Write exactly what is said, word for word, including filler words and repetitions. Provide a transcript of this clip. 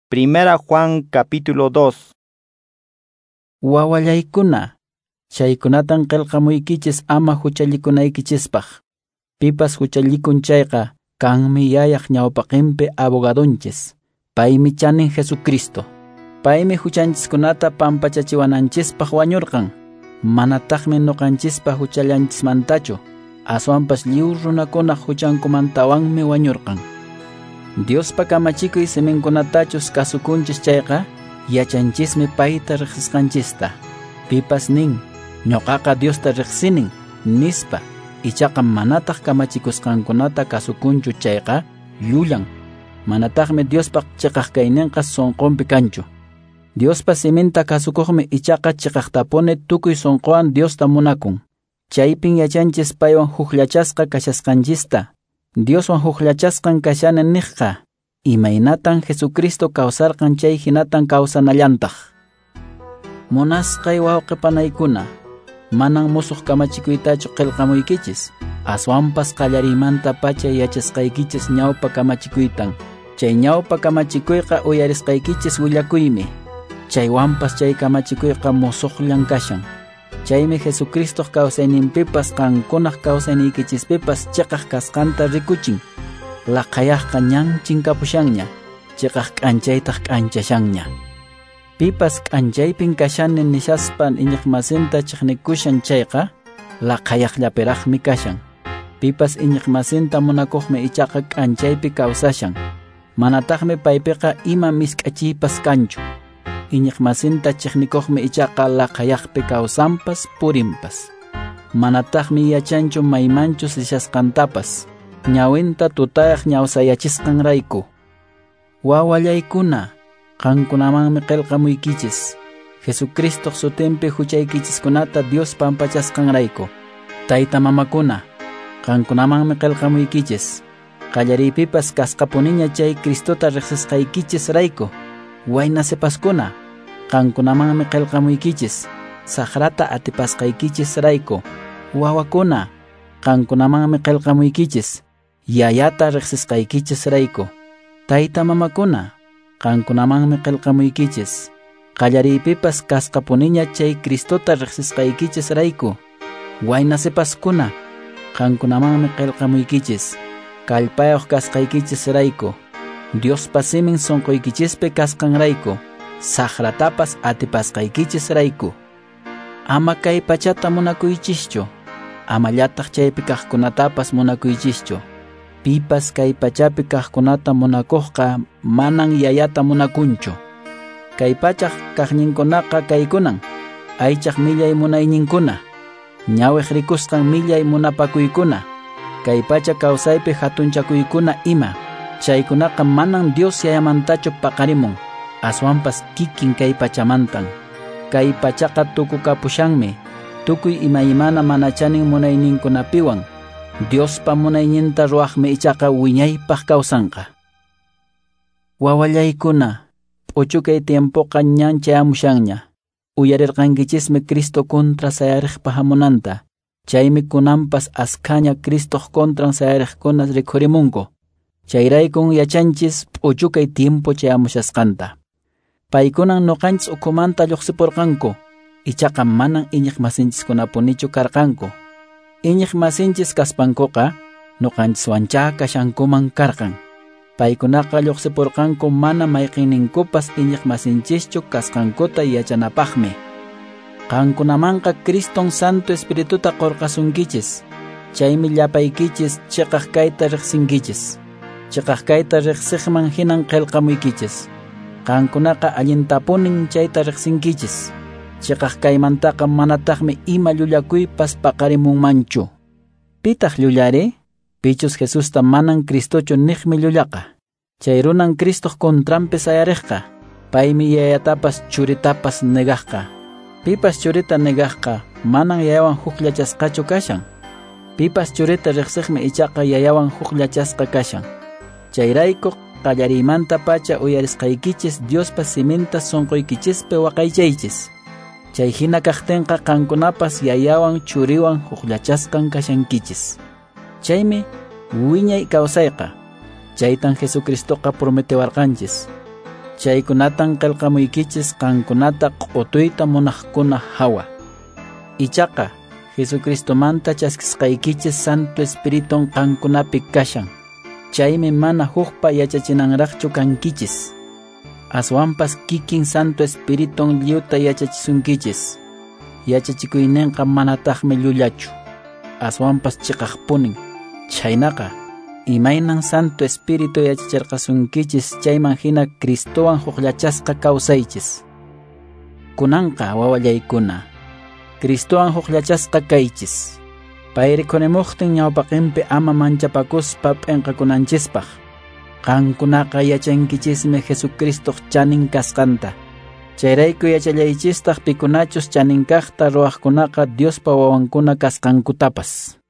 Primera Juan capítulo dos. Wawallaykuna, chaykunatan qillqamuykichis ama huchallikunaykichispaq. Pipas huchallikunchayqa kanmi yayaq ñawpaqinpi abogadunchis. Paymi chanin Jesucristo. Paymi huchanchiskunata pampachachiwananchispaq wañurqan. Manataqmi nuqanchispaq huchallanchismantachu. Aswanpas lliw runakunaq huchankumantawanmi wañurqan. Diospa kamachikuy siminkunatachus kasukunchis chayqa yachanchismi payta riqsisqanchista. Pipas nin ñuqaqa Diosta riqsinin nispa ichaqa manataq kamachikusqankunata kasukunchu chayqa llullan. Manataqmi Diospaq chiqaq kayninqa sunqunpi kanchu. Diospa siminta kasukuqmi ichaqa chiqaqtapuni tukuy sunquwan Diosta munakun. Chaypin yachanchis paywan hukllachasqa kashasqanchista. Dioswan hukllachasqan kashani niqqa imaynatan Jesucristo kawsarqan chay hinatan kawsanallantaq. Munasqay wawqipanaykuna, manan musuq kamachikuytachu qillqamuykichis, aswanpas qallarimanta pacha yachasqaykichis ñawpa kamachikuytan. Chay ñawpa kamachikuyqa uyarisqaykichis willakuymi. Chaywanpas chay kamachikuyqa musuqllan kashan. Chaymi Jesucristo kawsayninpipas qankunaq kawsayniykichispipas chiqaq kasqanta rikuchin. Laqayaqqa ñan chinkapushanña, chiqaq k'anchaytaq k'anchashanña. Pipas k'anchaypin kashani nishaspan iñiqmasinta chiqnikushan chayqa laqayaqllapiraqmi kashan. Pipas iñiqmasinta munakuqmi ichaqa k'anchaypi kawsashan. Manataqmi paypiqa ima misk'achiypas kanchu. Iñiqmasinta chiqnikuqmi ichaqa laqayaqpi kawsanpas purinpas. Manataqmi yachanchu maymanchus lishasqantapas. Ñawinta tutayaq ñawsayachisqanrayku. Wawallaykuna, qankunamanmi qillqamuykichis. Jesucristo sutinpi huchaykichiskunata Dios pampachasqanrayku. Tayta mamakuna, qankunamanmi qillqamuykichis. Qallariypipas kasqapuniña chay Cristota riqsisqaykichis rayku. Waynasepaskuna, qankunamanmi qillqamuykichis. Saqrata atipasqaykichis rayku. Wawakuna, qankunamanmi qillqamuykichis. Yayata riqsisqaykichis rayku. Tayta mamakuna, qankunamanmi qillqamuykichis. Qallariypipas kasqapuniña chay Cristota riqsisqaykichis rayku. Waynasepaskuna, qankunamanmi qillqamuykichis. Kallpayuq kasqaykichis rayku. Diospa simin sunquykichis kasqanrayku. Saqratapas atipasqaykichis rayku. Ama kay pachata munakuychischu. Amallataq chaypi kaqkunatapas munakuychischu. Pipas kay pachapi kaqkunata munakuqqa manan yayata munakunchu. Kay pachaq kaqninkunaqa kaykunan aychaq millay munayninkuna. Ñawiq rikusqan millay munapakuykuna. Kay pacha kawsaypi hatunchakuykuna ima. Chaykunaqa manan Dios yayamantachu paqarimun. Aswanpas kikin kay pachamantan. Kay pachaqa tukukapushanmi. Tukuy imaymana manachanin munayninkunapiwan. Diospa munayninta ruwaqmi ichaqa wiñaypaq kawsanqa. Wawallaykuna, p'uchukay tiempoqa ñan chayamushanña. Uyarirqankichismi Cristo contra sayariqpa hamunanta. Chaymi kunanpas askaña Cristo contran sayariqkuna rikhurimunku. Chayraykun yachanchis p'uchukay tiempo chayamushasqanta. Paykunan nuqanchis ukumanta lluqsipurqanku. Ichaqa manan iñiqmasinchikkunapunichu karqanku. Iñiqmasinchis kaspankuqa nuqanchis wanchá kashankuman karqan. Paykunaqa lluqsipurqanku mana mayqinninkupas iñiqmasinchischu kasqankuta yachanapaqmi. Qankunamanqa Criston Santo Espirituta qurqasunkichis. Chaymi llapaykichis chiqaq kayta riqsinkichis. Chiqaq kayta riqsiqman hinan qillqamuykichis. Qankunaqa allintapunin chayta riqsinkichis. Chiqaq kaymantaqa manataqmi ima llullakuypas paqarimunmanchu. Pitaq llullari? Pichus Jesusta manan Cristochu niqmi llullaqa. Chay runan Cristo contrampi sayariqqa. Paymi yayatapas churitapas negaqqa. Pipas churita negaqqa manan yayawan hukllachasqachu kashan. Pipas churita riqsiqmi ichaqa yayawan hukllachasqa kashan. Chayrayku qallarimanta pacha uyarisqaykichis Diospa siminta sunquykichisp'i waqaychaychis. Chay hina kaqtinqa qankunapas yayawan churiwan hukllachasqan kashankichis. Chaymi wiñay kawsayqa. Chaytan Jesucristoqa prometiwarqanchis. Chaykunatan qillqamuykichis qankunata q'utuyta munaqkuna hawa. Ichaqa Jesucristomanta chaskisqaykichis Santo Espiriton qankunapi kashan. Chaymi mana hukpa yachachinanraqchu kankichis. Aswanpas kikin Santo Espiriton lliwta yachachisunkichis. Yachachikuyninqa manataqmi llullachu. Aswanpas chiqaqpunin. Chaynaqa imaynan Santo Espiritu yachacharqasunkichis chayman hina Cristowan hukllachasqa kawsaychis. Kunanqa wawallaykuna, Cristowan hukllachasqa kaychis. Payri kunemuqtin ñawpaqinpi ama manchapakuspa p'inqakunanchispaq. Qankunaqa yachankichismi Jesucristo chanin kasqanta. Chayrayku yachallaychistaq pikunachus chaninkaqta ruwaqkunaqa Diospa wawankuna kasqankutapas.